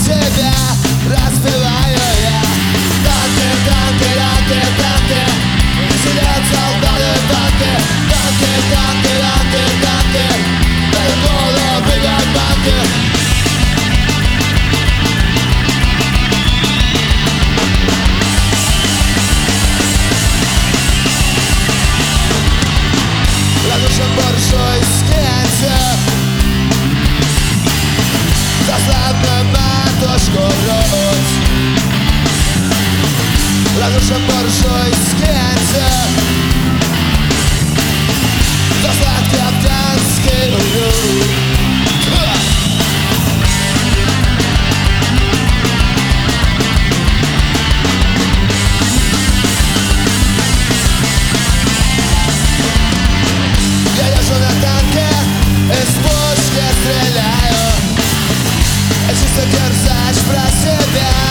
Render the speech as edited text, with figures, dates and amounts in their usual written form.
себя распеваю я. Танки, танки, танки, танки, сидят солдаты, танки, танки, танки, танки, танки, дают голову, прыгают банки. Радушен буржуй скинься, заслабна матушку грудь. Радушен буржуй скинься, заслабки афганский уют. Я езжу на танке, из пушки стреляю. Я чисто дерзаешь про себя.